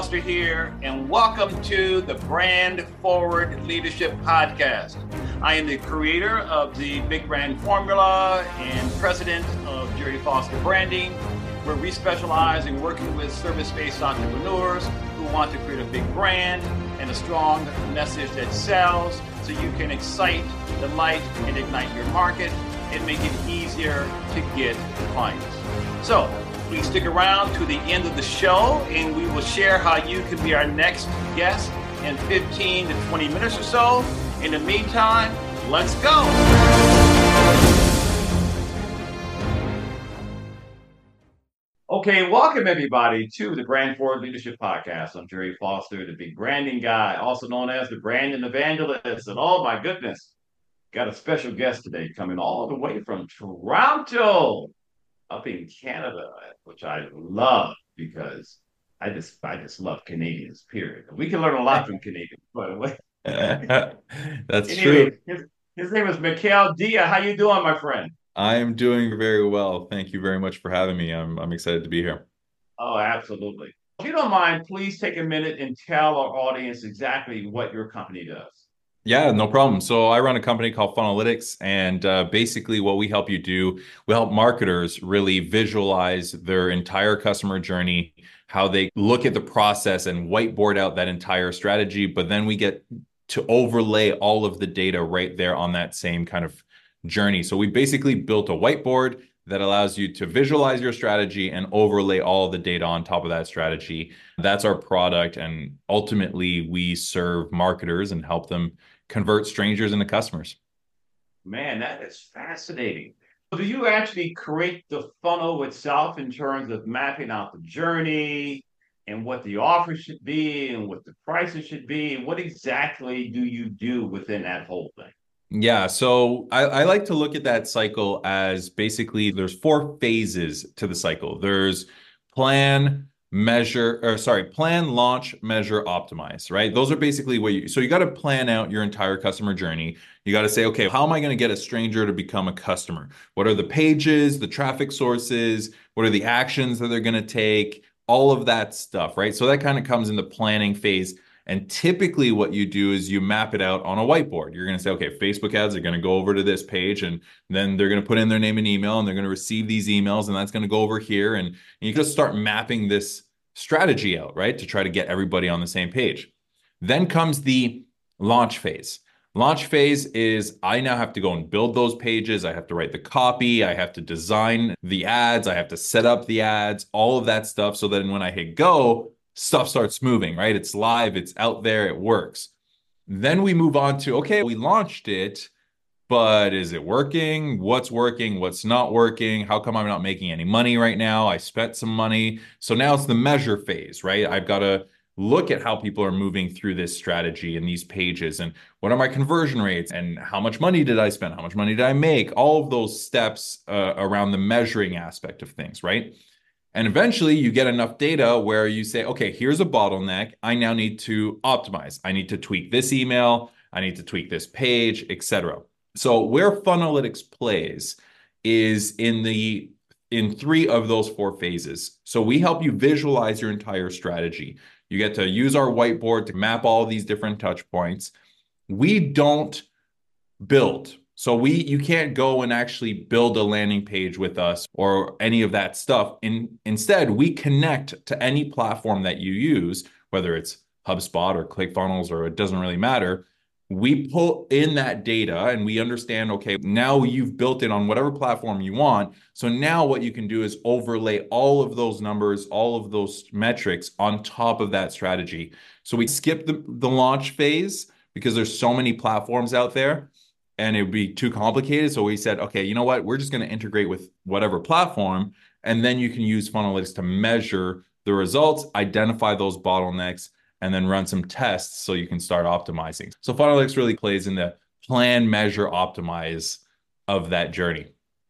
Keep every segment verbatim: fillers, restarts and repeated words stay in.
Foster here, and welcome to the Brand Forward Leadership Podcast. I am the creator of the Big Brand Formula and president of Jerry Foster Branding, where we specialize in working with service-based entrepreneurs who want to create a big brand and a strong message that sells so you can excite, delight, and ignite your market and make it easier to get clients. So, please stick around to the end of the show and we will share how you can be our next guest in fifteen to twenty minutes or so. In the meantime, let's go. Okay, welcome everybody to the Brand Forward Leadership Podcast. I'm Jerry Foster, the big branding guy, also known as the branding evangelist. And oh my goodness, got a special guest today coming all the way from Toronto, up in Canada, which I love because I just I just love Canadians, period. We can learn a lot from Canadians, by the way. That's Anyway, true. his, his name is Mikhail Dia. How you doing, my friend? I am doing very well. Thank you very much for having me. I'm I'm excited to be here. Oh, absolutely. If you don't mind, please take a minute and tell our audience exactly what your company does. Yeah, no problem. So I run a company called Funnelytics, and uh, basically what we help you do, we help marketers really visualize their entire customer journey, how they look at the process and whiteboard out that entire strategy, but then we get to overlay all of the data right there on that same kind of journey. So we basically built a whiteboard that allows you to visualize your strategy and overlay all the data on top of that strategy. That's our product, and ultimately we serve marketers and help them convert strangers into customers. Man, that is fascinating. So do you actually create the funnel itself in terms of mapping out the journey and what the offer should be and what the prices should be? What exactly do you do within that whole thing? Yeah, so I, I like to look at that cycle as basically there's four phases to the cycle. There's plan, measure, or sorry, plan, launch, measure, optimize, right? Those are basically what you, so you got to plan out your entire customer journey. You got to say, okay, how am I going to get a stranger to become a customer? What are the pages, the traffic sources? What are the actions that they're going to take? All of that stuff, right? So that kind of comes in the planning phase. And typically, what you do is you map it out on a whiteboard. You're going to say, okay, Facebook ads are going to go over to this page, and then they're going to put in their name and email, and they're going to receive these emails, and that's going to go over here. And, and you just start mapping this strategy out, right, to try to get everybody on the same page. Then comes the launch phase. Launch phase is I now have to go and build those pages. I have to write the copy. I have to design the ads. I have to set up the ads, all of that stuff. So that when I hit go, stuff starts moving, right? It's live, it's out there, it works. Then we move on to, okay, we launched it, but is it working? What's working? What's not working? How come I'm not making any money right now? I spent some money. So now it's the measure phase, right? I've got to look at how people are moving through this strategy and these pages and what are my conversion rates and how much money did I spend? How much money did I make? All of those steps uh, around the measuring aspect of things, right? And eventually you get enough data where you say, okay, here's a bottleneck. I now need to optimize. I need to tweak this email. I need to tweak this page, et cetera. So where Funnelytics plays is in the in three of those four phases. So we help you visualize your entire strategy. You get to use our whiteboard to map all these different touch points. We don't build. So we you can't go and actually build a landing page with us or any of that stuff. In, instead, we connect to any platform that you use, whether it's HubSpot or ClickFunnels or it doesn't really matter. We pull in that data and we understand, okay, now you've built it on whatever platform you want. So now what you can do is overlay all of those numbers, all of those metrics on top of that strategy. So we skip the, the launch phase because there's so many platforms out there and it would be too complicated. So we said, okay, you know what? We're just going to integrate with whatever platform. And then you can use Funnelytics to measure the results, identify those bottlenecks, and then run some tests so you can start optimizing. So Funnelytics really plays in the plan, measure, optimize of that journey.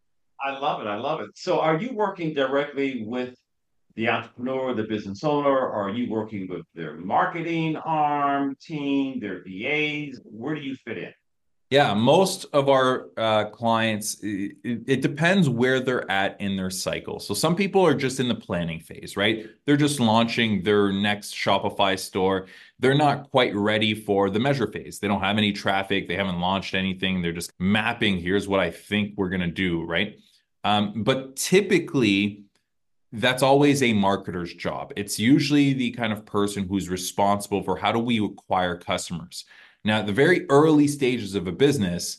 I love it. I love it. So are you working directly with the entrepreneur, the business owner, or are you working with their marketing arm team, their V As? Where do you fit in? Yeah, most of our uh, clients, it, it depends where they're at in their cycle. So some people are just in the planning phase, right? They're just launching their next Shopify store. They're not quite ready for the measure phase. They don't have any traffic. They haven't launched anything. They're just mapping, here's what I think we're going to do, right? Um, but typically, that's always a marketer's job. It's usually the kind of person who's responsible for how do we acquire customers. Now, at the very early stages of a business,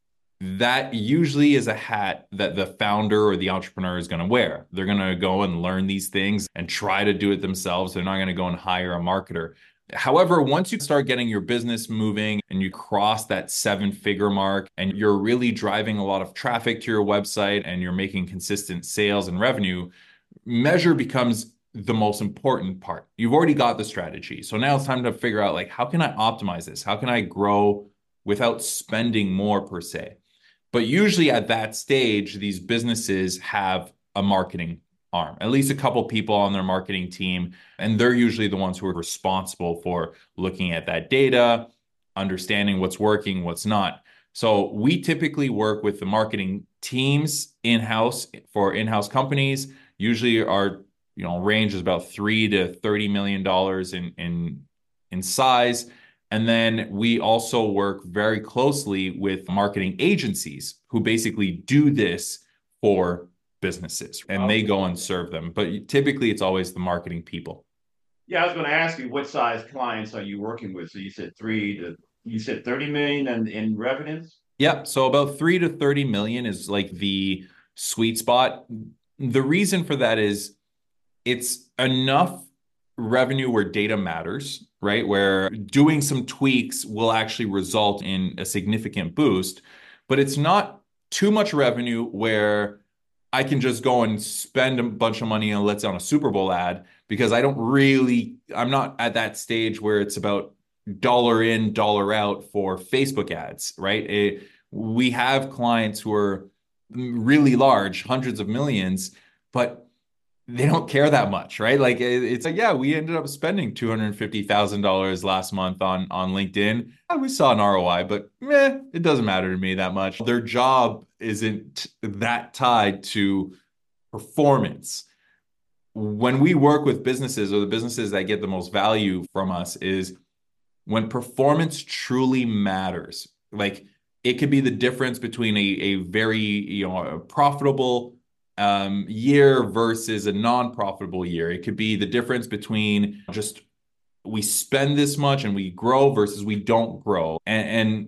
that usually is a hat that the founder or the entrepreneur is going to wear. They're going to go and learn these things and try to do it themselves. They're not going to go and hire a marketer. However, once you start getting your business moving and you cross that seven figure mark and you're really driving a lot of traffic to your website and you're making consistent sales and revenue, measure becomes the most important part. You've already got the strategy. So now it's time to figure out, like, how can I optimize this? How can I grow without spending more per se? But usually at that stage, these businesses have a marketing arm, at least a couple people on their marketing team. And they're usually the ones who are responsible for looking at that data, understanding what's working, what's not. So we typically work with the marketing teams in-house for in-house companies. Usually our you know range is about three to thirty million dollars in in in size. And then we also work very closely with marketing agencies who basically do this for businesses, and they go and serve them. But typically it's always the marketing people. Yeah, I was going to ask you, what size clients are you working with? So you said three to you said thirty million in, in revenues? Yeah, so about three to thirty million is like the sweet spot. The reason for that is it's enough revenue where data matters, right? Where doing some tweaks will actually result in a significant boost, but it's not too much revenue where I can just go and spend a bunch of money on, let's say, on a Super Bowl ad, because I don't really, I'm not at that stage where it's about dollar in, dollar out for Facebook ads, right? It, we have clients who are really large, hundreds of millions, but they don't care that much, right? Like it's like, yeah, we ended up spending two hundred fifty thousand dollars last month on on LinkedIn. Yeah, we saw an R O I, but meh, it doesn't matter to me that much. Their job isn't that tied to performance. When we work with businesses, or the businesses that get the most value from us, is when performance truly matters. Like it could be the difference between a, a very, you know, a profitable um, year versus a non-profitable year. It could be the difference between just we spend this much and we grow versus we don't grow. And,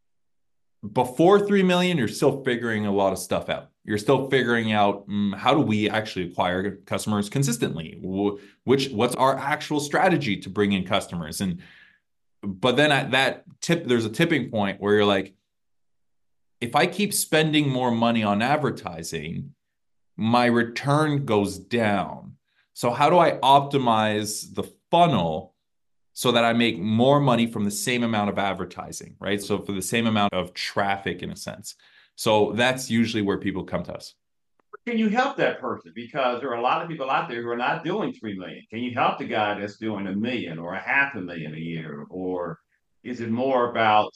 and before three million, you're still figuring a lot of stuff out. You're still figuring out um, how do we actually acquire customers consistently? Which what's our actual strategy to bring in customers? And but then at that tip, there's a tipping point where you're like, if I keep spending more money on advertising, my return goes down. So how do I optimize the funnel so that I make more money from the same amount of advertising, right? So for the same amount of traffic, in a sense. So that's usually where people come to us. Can you help that person? Because there are a lot of people out there who are not doing three million. Can you help the guy that's doing a million or a half a million a year? Or is it more about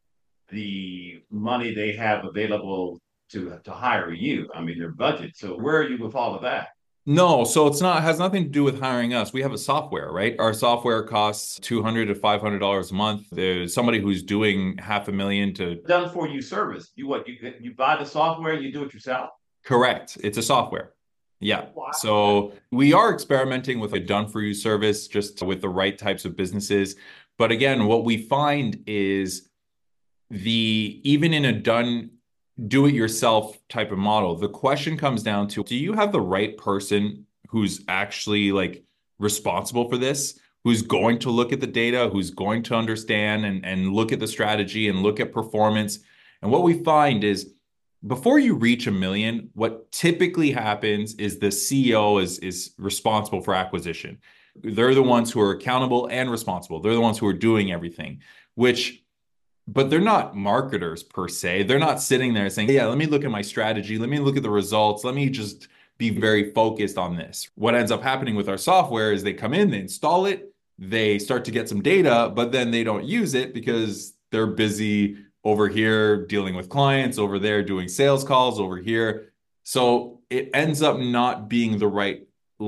the money they have available to to hire you? I mean, their budget. So where are you with all of that? No, so it's not, it has nothing to do with hiring us. We have a software, right? Our software costs two hundred to five hundred dollars a month. There's somebody who's doing half a million to Done for you service. You what you you buy the software and you do it yourself. correct. It's a software. Yeah. Wow. So we are experimenting with a done for you service just with the right types of businesses. But again, what we find is the even in a done do it yourself type of model, the question comes down to, do you have the right person who's actually like responsible for this, who's going to look at the data, who's going to understand and, and look at the strategy and look at performance? And what we find is before you reach a million, what typically happens is the C E O is, is responsible for acquisition. They're the ones who are accountable and responsible. They're the ones who are doing everything, which but they're not marketers per se. They're not sitting there saying, yeah, let me look at my strategy. Let me look at the results. Let me just be very focused on this. What ends up happening with our software is they come in, they install it, they start to get some data, but then they don't use it because they're busy over here dealing with clients, over there doing sales calls, over here. So it ends up not being the right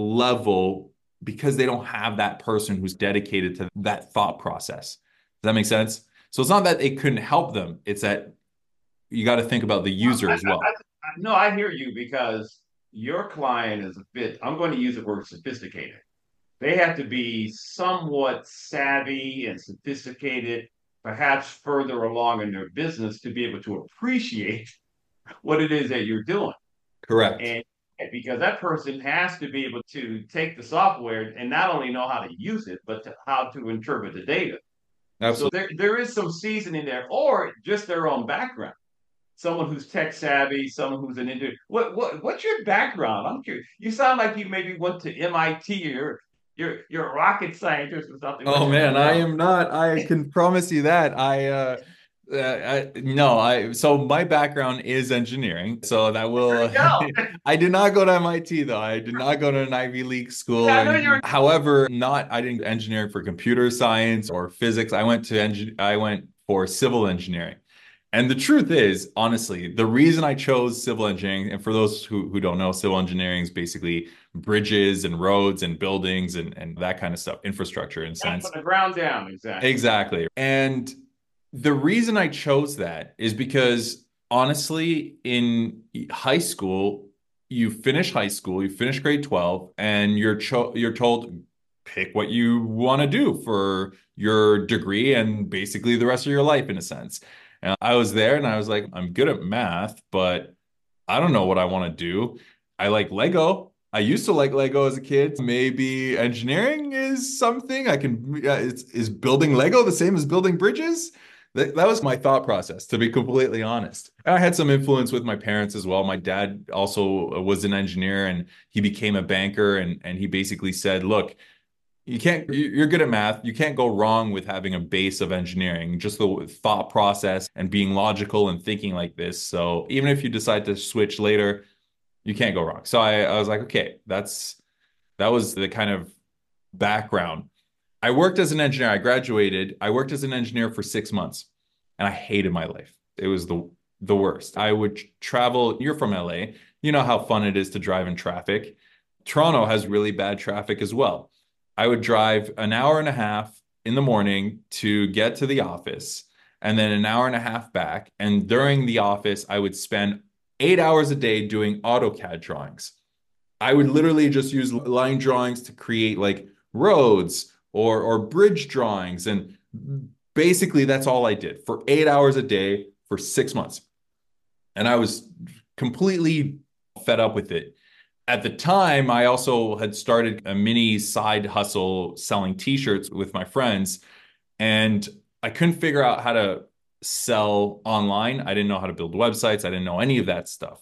level because they don't have that person who's dedicated to that thought process. Does that make sense? So it's not that it couldn't help them, it's that you got to think about the Well, user I, as well. I, I, no, I hear you because your client is a bit, I'm going to use the word sophisticated. They have to be somewhat savvy and sophisticated, perhaps further along in their business to be able to appreciate what it is that you're doing. Correct. And because that person has to be able to take the software and not only know how to use it, but to, how to interpret the data. So Absolutely. there, there is some seasoning there, or just their own background. Someone who's tech savvy, someone who's an engineer. What what what's your background? I'm curious. You sound like you maybe went to M I T or you're you're a rocket scientist or something. What's Oh your man, I background? am not. I can promise you that. I uh, uh I, no, I so my background is engineering. So that There will you go. I did not go to M I T though. I did not go to an Ivy League school Yeah, or I know anything. you're. However, not I didn't engineering for computer science or physics. I went to engin I went for civil engineering. And the truth is, honestly, the reason I chose civil engineering, and for those who, who don't know, civil engineering is basically bridges and roads and buildings and, and that kind of stuff, infrastructure in a Yeah, from sense. the ground down, exactly. Exactly. And the reason I chose that is because honestly, in high school, you finish high school, you finish grade twelve, and you're cho you're told pick what you want to do for your degree and basically the rest of your life in a sense. And I was there and I was like, I'm good at math, but I don't know what I want to do. I like Lego. I used to like Lego as a kid. Maybe engineering is something I can. Uh, it's, is building Lego the same as building bridges? That, that was my thought process, to be completely honest. And I had some influence with my parents as well. My dad also was an engineer and he became a banker. And, and he basically said, look, you can't, you're good at math. You can't go wrong with having a base of engineering, just the thought process and being logical and thinking like this. So even if you decide to switch later, you can't go wrong. So I, I was like, okay, that's that was the kind of background. I worked as an engineer. I graduated. I worked as an engineer for six months and I hated my life. It was the the worst. I would travel. You're from L A. You know how fun it is to drive in traffic. Toronto has really bad traffic as well. I would drive an hour and a half in the morning to get to the office and then an hour and a half back. And during the office, I would spend eight hours a day doing AutoCAD drawings. I would literally just use line drawings to create like roads or or bridge drawings. And basically that's all I did for eight hours a day for six months. And I was completely fed up with it. At the time, I also had started a mini side hustle selling t-shirts with my friends, and I couldn't figure out how to sell online. I didn't know how to build websites. I didn't know any of that stuff.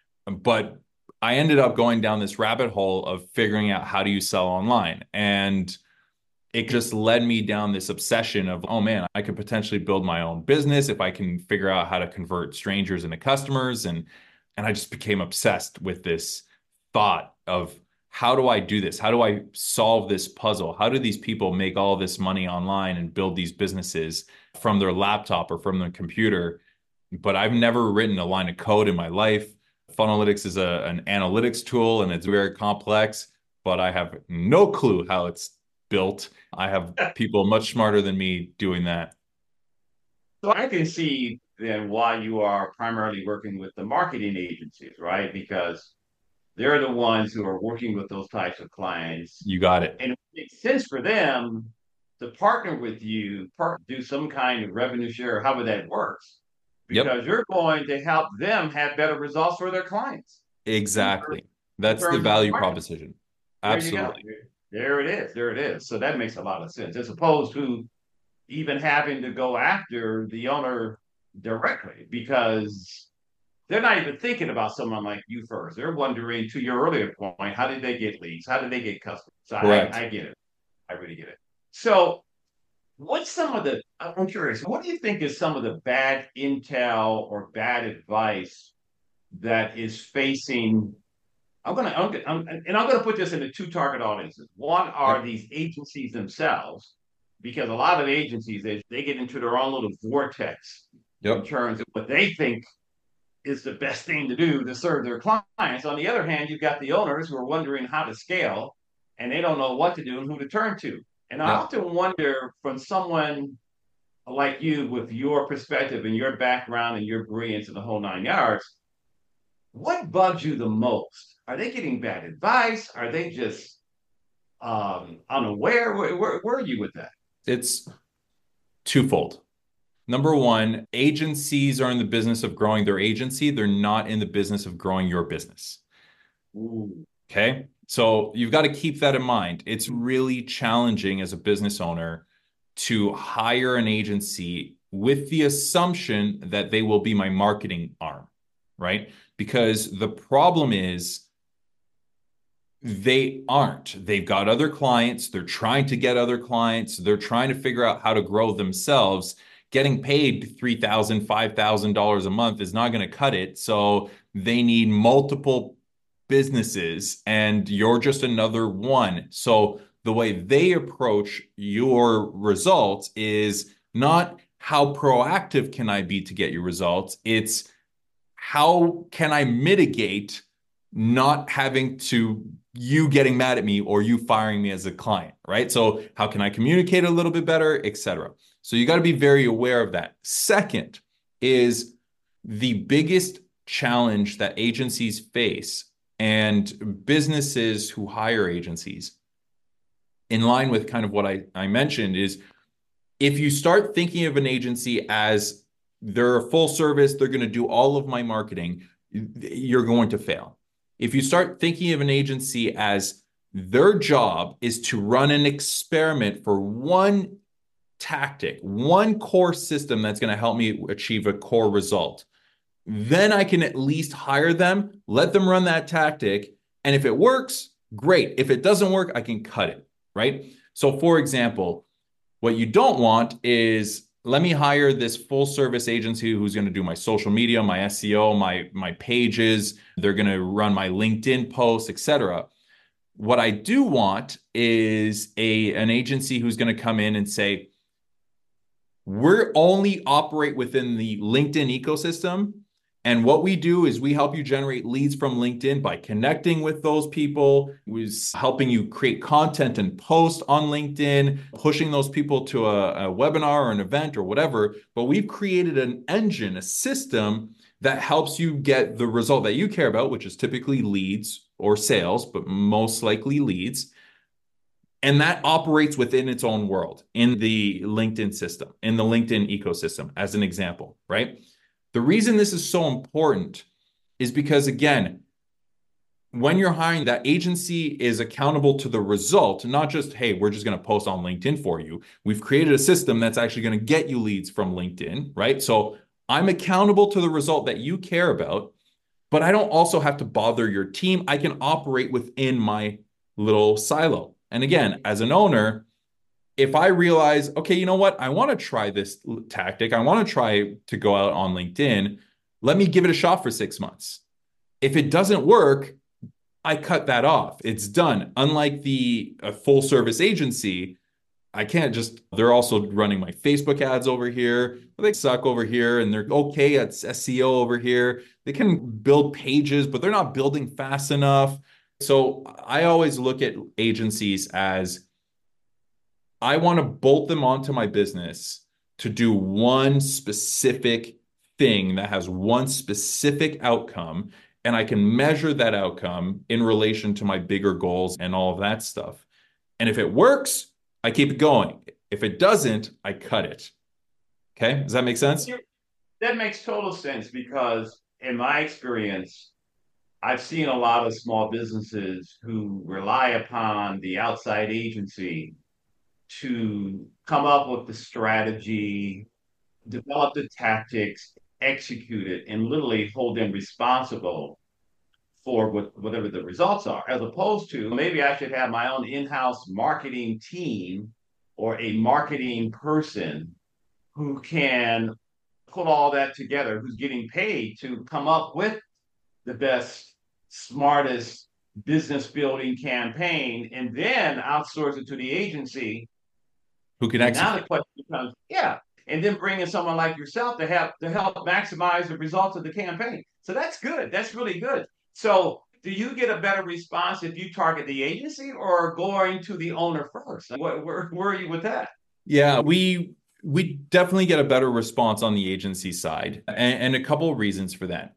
But I ended up going down this rabbit hole of figuring out how do you sell online. And it just led me down this obsession of, oh man, I could potentially build my own business if I can figure out how to convert strangers into customers. And and I just became obsessed with this thought of how do I do this? How do I solve this puzzle? How do these people make all this money online and build these businesses from their laptop or from their computer? But I've never written a line of code in my life. Funnelytics is a, an analytics tool and it's very complex, but I have no clue how it's built. I have people much smarter than me doing that. So I can see then why you are primarily working with the marketing agencies, right? Because they're the ones who are working with those types of clients. You got it. And it makes sense for them to partner with you, part, do some kind of revenue share, or however that works, Yep, because you're going to help them have better results for their clients in, ter- exactly. in That's the terms of value marketing. proposition. There you go. Absolutely. There it is. There it is. So that makes a lot of sense, as opposed to even having to go after the owner directly, because they're not even thinking about someone like you first. They're wondering, to your earlier point, how did they get leads? How did they get customers? So I, Correct. I get it. I really get it. So, what's some of the, I'm curious, what do you think is some of the bad intel or bad advice that is facing? I'm gonna, I'm, I'm, and I'm gonna put this into two target audiences. One are Yep. these agencies themselves, because a lot of agencies they, they get into their own little vortex in Yep. terms of what they think is the best thing to do to serve their clients. On the other hand, you've got the owners who are wondering how to scale and they don't know what to do and who to turn to. And I Yep. often wonder from someone like you with your perspective and your background and your brilliance in the whole nine yards, what bugs you the most? Are they getting bad advice? Are they just um, unaware? Where, where, where are you with that? It's twofold. Number one, agencies are in the business of growing their agency. They're not in the business of growing your business. Ooh. Okay. So you've got to keep that in mind. It's really challenging as a business owner to hire an agency with the assumption that they will be my marketing arm, right? Because the problem is they aren't. They've got other clients. They're trying to get other clients. They're trying to figure out how to grow themselves. Getting paid three thousand dollars, five thousand dollars a month is not going to cut it. So they need multiple businesses, and you're just another one. So the way they approach your results is not how proactive can I be to get your results? It's how can I mitigate not having to you getting mad at me or you firing me as a client, right? So how can I communicate a little bit better, et cetera. So you got to be very aware of that. Second is the biggest challenge that agencies face and businesses who hire agencies, in line with kind of what I, I mentioned, is if you start thinking of an agency as they're a full service, they're going to do all of my marketing, you're going to fail. If you start thinking of an agency as their job is to run an experiment for one tactic, one core system that's going to help me achieve a core result, then I can at least hire them, let them run that tactic. And if it works, great. If it doesn't work, I can cut it, right? So for example, what you don't want is let me hire this full service agency who's going to do my social media, my S E O, my my pages. They're going to run my LinkedIn posts, et cetera. What I do want is a an agency who's going to come in and say, we're only operate within the LinkedIn ecosystem. And what we do is we help you generate leads from LinkedIn by connecting with those people, was helping you create content and post on LinkedIn, pushing those people to a, a webinar or an event or whatever. But we've created an engine, a system that helps you get the result that you care about, which is typically leads or sales, but most likely leads. And that operates within its own world in the LinkedIn system, in the LinkedIn ecosystem, as an example, right? The reason this is so important is because, again, when you're hiring, that agency is accountable to the result, not just, hey, we're just going to post on LinkedIn for you. We've created a system that's actually going to get you leads from LinkedIn, right? So I'm accountable to the result that you care about, but I don't also have to bother your team. I can operate within my little silo. And again, as an owner, if I realize, okay, you know what, I want to try this tactic, I want to try to go out on LinkedIn, let me give it a shot for six months. If it doesn't work, I cut that off. It's done. Unlike the uh, full service agency, I can't just, they're also running my Facebook ads over here. They suck over here and they're okay at S E O over here. They can build pages, but they're not building fast enough. So I always look at agencies as I want to bolt them onto my business to do one specific thing that has one specific outcome, and I can measure that outcome in relation to my bigger goals and all of that stuff. And if it works, I keep it going. If it doesn't, I cut it. Okay? Does that make sense? That makes total sense because, in my experience, I've seen a lot of small businesses who rely upon the outside agency to come up with the strategy, develop the tactics, execute it, and literally hold them responsible for what, whatever the results are, as opposed to maybe I should have my own in house marketing team or a marketing person who can put all that together, who's getting paid to come up with the best, smartest business building campaign and then outsource it to the agency. Who can And now the execute? question becomes, yeah. and then bring in someone like yourself to help to help maximize the results of the campaign. So that's good. That's really good. So do you get a better response if you target the agency or going to the owner first? Where, where, where are you with that? Yeah, we we definitely get a better response on the agency side, and, and a couple of reasons for that.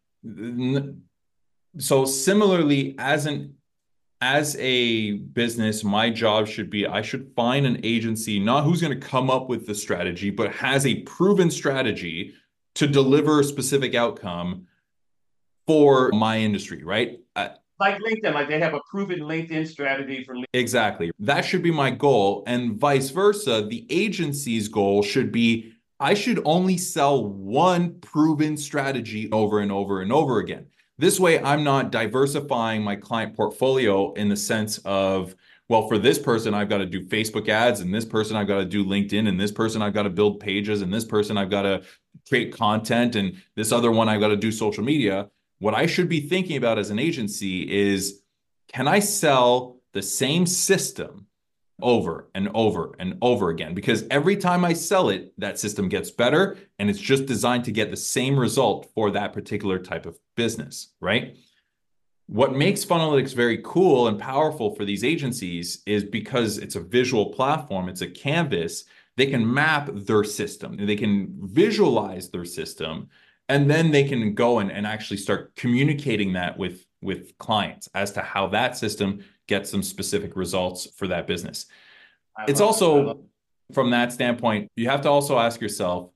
So similarly, as an as a business, my job should be I should find an agency, not who's going to come up with the strategy, but has a proven strategy to deliver a specific outcome for my industry, right? Uh, Like LinkedIn, like they have a proven LinkedIn strategy for LinkedIn. Exactly. That should be my goal. And vice versa, the agency's goal should be I should only sell one proven strategy over and over and over again. This way, I'm not diversifying my client portfolio in the sense of, well, for this person, I've got to do Facebook ads, and this person, I've got to do LinkedIn, and this person, I've got to build pages, and this person, I've got to create content, and this other one, I've got to do social media. What I should be thinking about as an agency is, can I sell the same system over and over and over again? Because every time I sell it, that system gets better, and it's just designed to get the same result for that particular type of business, right? What makes Funnelytics very cool and powerful for these agencies is because it's a visual platform, it's a canvas, they can map their system, they can visualize their system, and then they can go and, and actually start communicating that with, with clients as to how that system gets some specific results for that business. I It's love it. I love also, it. from that standpoint, you have to also ask yourself,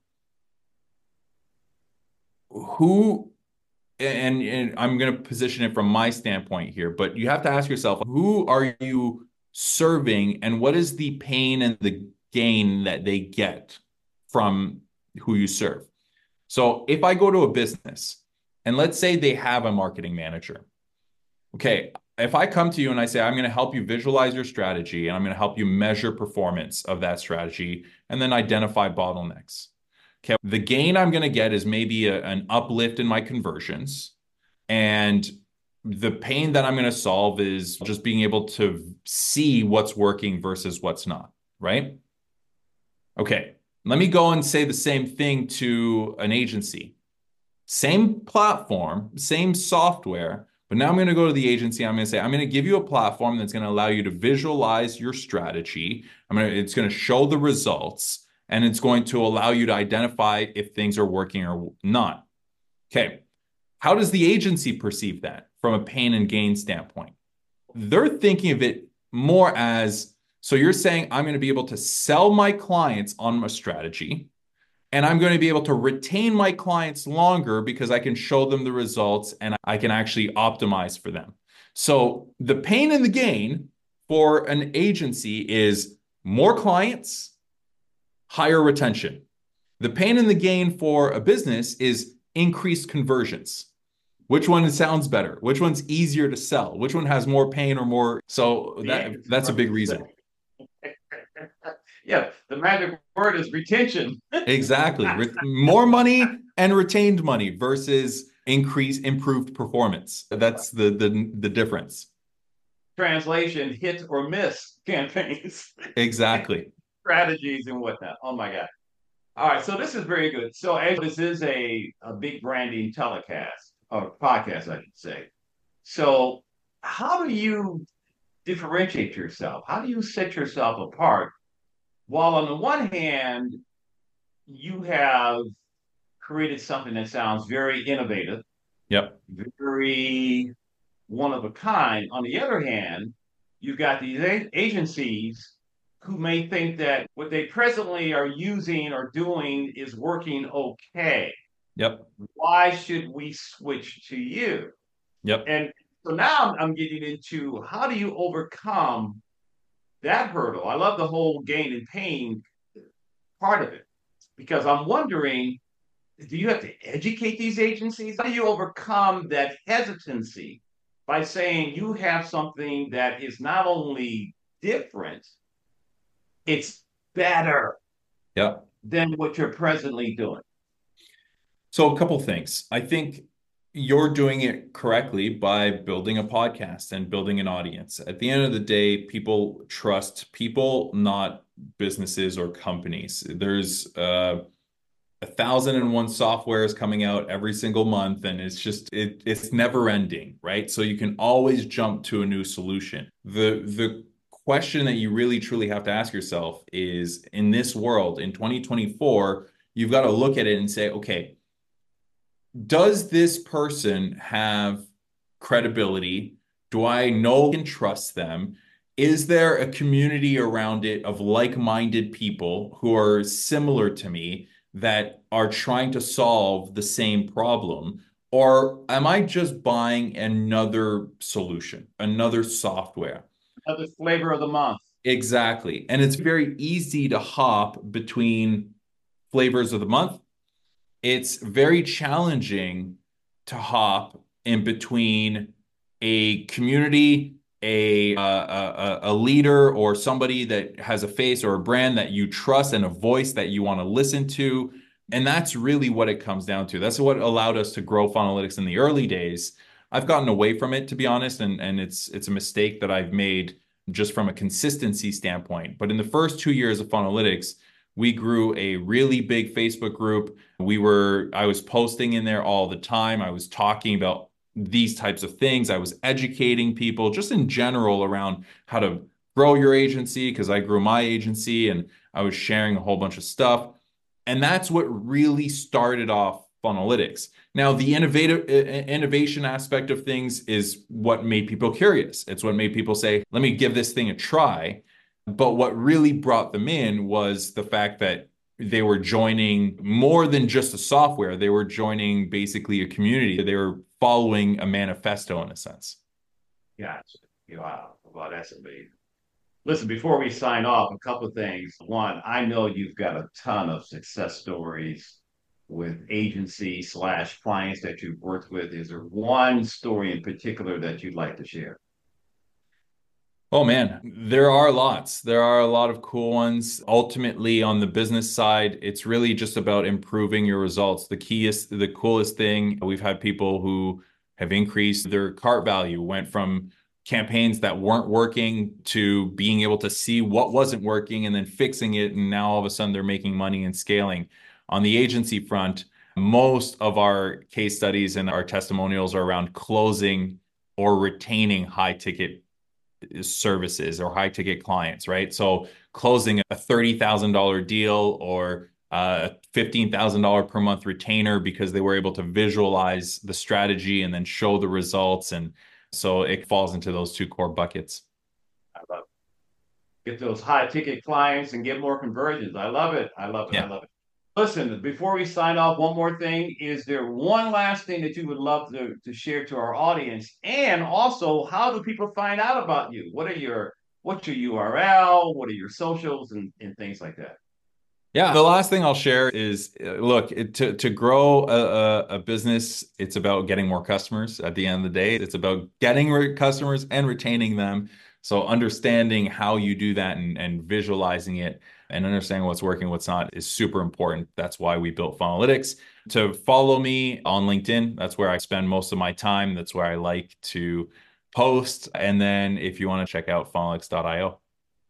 who, and, and I'm going to position it from my standpoint here, but you have to ask yourself, who are you serving and what is the pain and the gain that they get from who you serve? So if I go to a business and let's say they have a marketing manager, okay, if I come to you and I say, I'm going to help you visualize your strategy and I'm going to help you measure performance of that strategy and then identify bottlenecks. Okay, the gain I'm going to get is maybe a, an uplift in my conversions. And the pain that I'm going to solve is just being able to see what's working versus what's not, right? Okay, let me go and say the same thing to an agency. Same platform, same software, but now I'm going to go to the agency. I'm going to say, I'm going to give you a platform that's going to allow you to visualize your strategy. I'm going to, it's going to show the results, and it's going to allow you to identify if things are working or not. Okay. How does the agency perceive that from a pain and gain standpoint? They're thinking of it more as, so you're saying I'm going to be able to sell my clients on my strategy, and I'm going to be able to retain my clients longer because I can show them the results and I can actually optimize for them. So the pain and the gain for an agency is more clients, higher retention. The pain and the gain for a business is increased conversions. Which one sounds better? Which one's easier to sell? Which one has more pain or more? So that that's a big reason. Yeah, the magic word is retention. Exactly. Re- more money and retained money versus increase improved performance. That's the the the difference. Translation: hit or miss campaigns. Exactly. Strategies and whatnot. Oh my God. All right, so this is very good. So as this is a, a big branding telecast or podcast, I should say. So how do you differentiate yourself? How do you set yourself apart? While on the one hand, you have created something that sounds very innovative, Yep. very one of a kind. On the other hand, you've got these a- agencies who may think that what they presently are using or doing is working okay. Yep. Why should we switch to you? Yep. And so now I'm getting into how do you overcome that hurdle? I love the whole gain and pain part of it because I'm wondering, do you have to educate these agencies? How do you overcome that hesitancy by saying you have something that is not only different, it's better Yep. than what you're presently doing? So a couple things. I think you're doing it correctly by building a podcast and building an audience. At the end of the day, people trust people, not businesses or companies. There's uh, a thousand and one software is coming out every single month, and it's just it, it's never ending, right? So you can always jump to a new solution. The the question that you really truly have to ask yourself is, in this world, in twenty twenty-four, you've got to look at it and say, okay, does this person have credibility? Do I know and trust them? Is there a community around it of like-minded people who are similar to me that are trying to solve the same problem? Or am I just buying another solution, another software? Another flavor of the month. Exactly. And it's very easy to hop between flavors of the month. It's very challenging to hop in between a community, a, uh, a a leader, or somebody that has a face or a brand that you trust and a voice that you want to listen to. And that's really what it comes down to. That's what allowed us to grow Funnelytics in the early days. I've gotten away from it, to be honest, and, and it's it's a mistake that I've made just from a consistency standpoint. But in the first two years of Funnelytics, we grew a really big Facebook group. We were, I was posting in there all the time. I was talking about these types of things. I was educating people just in general around how to grow your agency, because I grew my agency, and I was sharing a whole bunch of stuff. And that's what really started off Funnelytics. Now, the innovative innovation aspect of things is what made people curious. It's what made people say, let me give this thing a try. But what really brought them in was the fact that they were joining more than just a software. They were joining basically a community. They were following a manifesto in a sense. Gotcha. Wow. Wow, that's amazing. Listen, before we sign off, a couple of things. One, I know you've got a ton of success stories with agency slash clients that you've worked with. Is there one story in particular that you'd like to share? Oh man, there are lots. There are a lot of cool ones. Ultimately, on the business side, it's really just about improving your results. The keyest, the coolest thing, we've had people who have increased their cart value, went from campaigns that weren't working to being able to see what wasn't working and then fixing it. And now all of a sudden they're making money and scaling. On the agency front, most of our case studies and our testimonials are around closing or retaining high ticket services or high ticket clients, right? So closing a thirty thousand dollars deal or a fifteen thousand dollars per month retainer because they were able to visualize the strategy and then show the results. And so it falls into those two core buckets. I love it. Get those high ticket clients and get more conversions. I love it. I love it. Yeah. I love it. Listen, before we sign off, one more thing. Is there one last thing that you would love to, to share to our audience? And also, how do people find out about you? What are your, what's your U R L? What are your socials and, and things like that? Yeah, the last thing I'll share is, look, it, to, to grow a, a business, it's about getting more customers at the end of the day. It's about getting re- customers and retaining them. So understanding how you do that and, and visualizing it and understanding what's working, what's not is super important. That's why we built Funnelytics. To follow me on LinkedIn, that's where I spend most of my time. That's where I like to post. And then if you want to check out funnelytics dot io.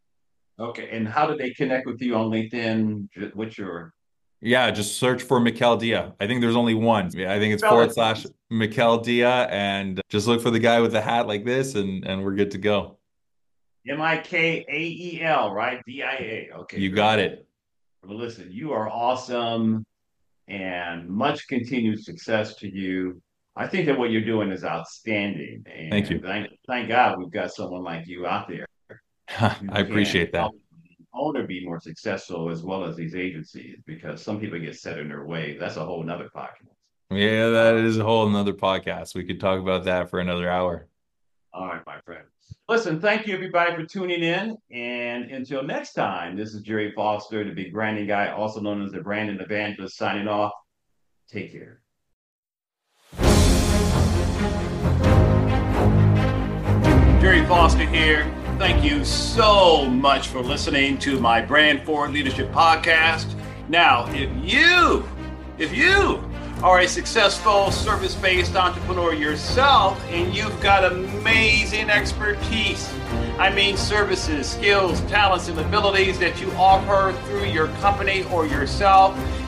Okay. And how do they connect with you on LinkedIn? What's your... Yeah, just search for Mikel Dia. I think there's only one. I think it's Spell forward it. slash Mikel Dia, and just look for the guy with the hat like this, and and we're good to go. M I K A E L, right? D I A. Okay. You got it. Well, listen, you are awesome and much continued success to you. I think that what you're doing is outstanding. And Thank you. Thank, thank God we've got someone like you out there. I appreciate that. Owner be more successful as well as these agencies, because some people get set in their way. That's a whole nother podcast. Yeah, that is a whole nother podcast. We could talk about that for another hour. All right, my friend. Listen, thank you everybody for tuning in. And until next time, this is Jerry Foster, the Big Branding Guy, also known as the Branding Evangelist, signing off. Take care. Jerry Foster here. Thank you so much for listening to my Brand Forward Leadership podcast. Now, if you, if you are a successful service-based entrepreneur yourself and you've got amazing expertise, I mean services, skills, talents, and abilities that you offer through your company or yourself,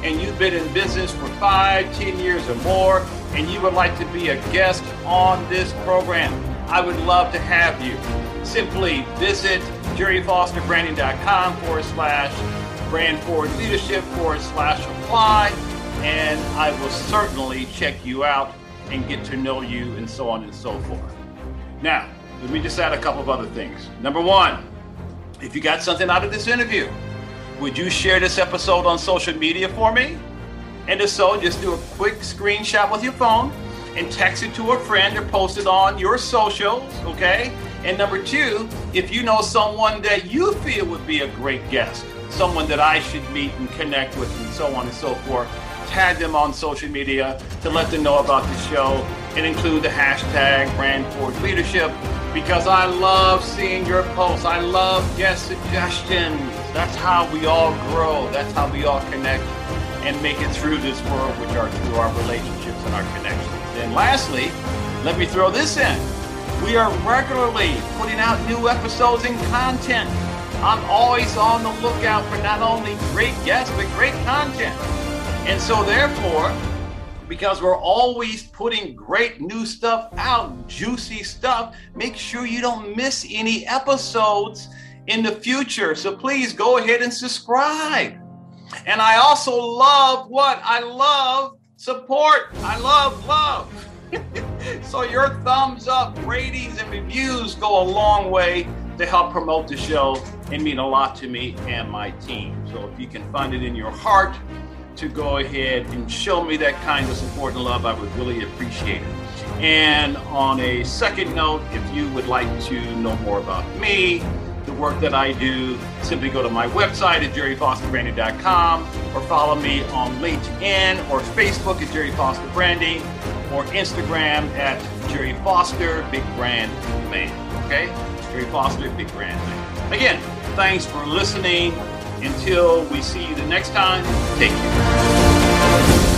and you've been in business for five, ten years or more, and you would like to be a guest on this program, I would love to have you. Simply visit jerryfosterbranding.com forward slash brand forward leadership forward slash apply, and I will certainly check you out and get to know you and so on and so forth. Now, let me just add a couple of other things. Number one, if you got something out of this interview, would you share this episode on social media for me? And if so, just do a quick screenshot with your phone and text it to a friend or post it on your socials, okay? And number two, if you know someone that you feel would be a great guest, someone that I should meet and connect with and so on and so forth, tag them on social media to let them know about the show and include the hashtag Brand Forward Leadership, because I love seeing your posts. I love guest suggestions. That's how we all grow. That's how we all connect and make it through this world, which are through our relationships and our connections. And lastly, let me throw this in. We are regularly putting out new episodes and content. I'm always on the lookout for not only great guests, but great content. And so therefore, because we're always putting great new stuff out, juicy stuff, make sure you don't miss any episodes in the future. So please go ahead and subscribe. And I also love what? I love support. I love love. So your thumbs up, ratings, and reviews go a long way to help promote the show and mean a lot to me and my team. So if you can find it in your heart to go ahead and show me that kind of support and love, I would really appreciate it. And on a second note, if you would like to know more about me, the work that I do, simply go to my website at jerry foster branding dot com or follow me on LinkedIn or Facebook at Jerry Foster Branding or Instagram at Jerry Foster Big Brand Man. Okay? Jerry Foster Big Brand Man. Again, thanks for listening. Until we see you the next time, take care.